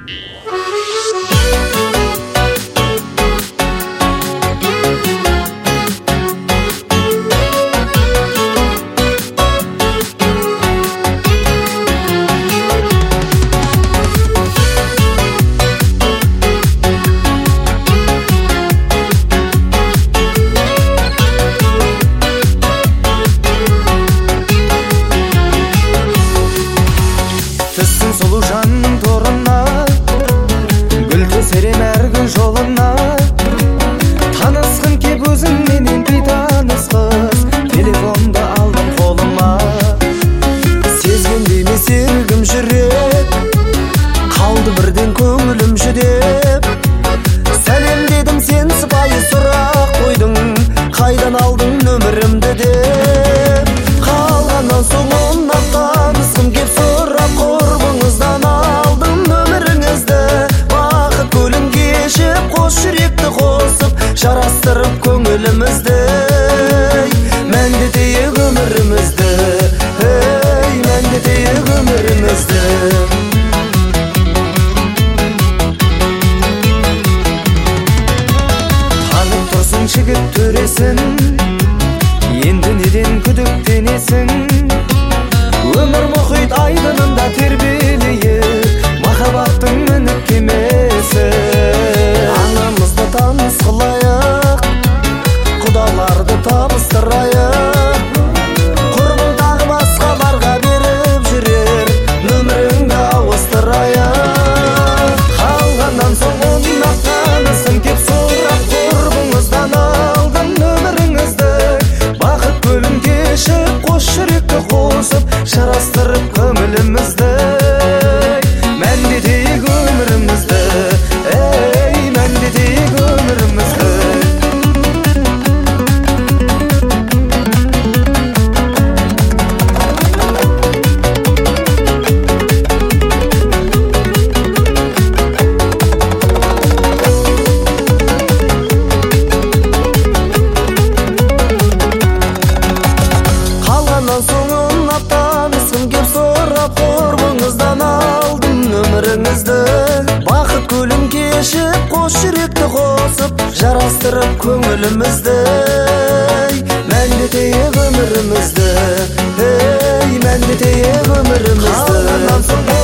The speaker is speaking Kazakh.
жарастырып көңілімізді, мәңгітейік өмірімізді, мәңгітейік өмірімізді. Танып тұрсың жігіт төресін, енді неден күдіктенесің? Өмір мұхит айдынында тербелейік, махаббаттың мініп кемесі. Аңымызды таныс қылайық, құдаларды табыстырайық, құрбыңдағы басқаларға беріп жүрер нөміріңді ауыстырайық. Қалғаннан соң ойнап танысың кеп сұрап, құрбыңыздан алдым нөміріңізді. Бақыт көлін кешіп, қос жүректі қосып, жарастырып көңілімізді, мәңгітейік өмірімізді, мәңгітейік өмірімізді. Қалғаннан соң ұнап танысқым кеп сұрап, құрбыңыздан алдым нөміріңізді. Бақыт көлін кешіп, қос жүректі қосып, жарастырып көңілімізді, мәңгітейік өмірімізді, мәңгітейік өмірімізді. Қалғаннан соң